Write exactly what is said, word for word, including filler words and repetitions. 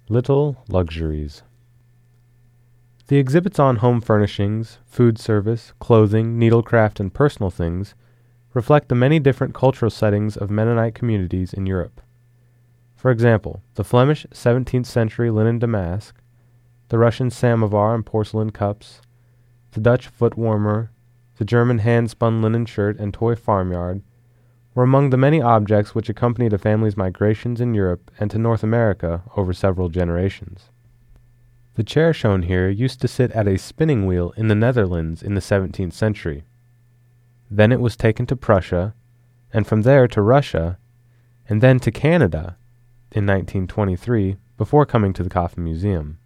Little Luxuries. The exhibits on home furnishings, food service, clothing, needlecraft, and personal things reflect the many different cultural settings of Mennonite communities in Europe. For example, the Flemish seventeenth century linen damask, the Russian samovar and porcelain cups, the Dutch foot warmer, the German hand-spun linen shirt and toy farmyard were among the many objects which accompanied a family's migrations in Europe and to North America over several generations. The chair shown here used to sit at a spinning wheel in the Netherlands in the seventeenth century. Then it was taken to Prussia, and from there to Russia, and then to Canada in nineteen twenty-three before coming to the Coffin Museum.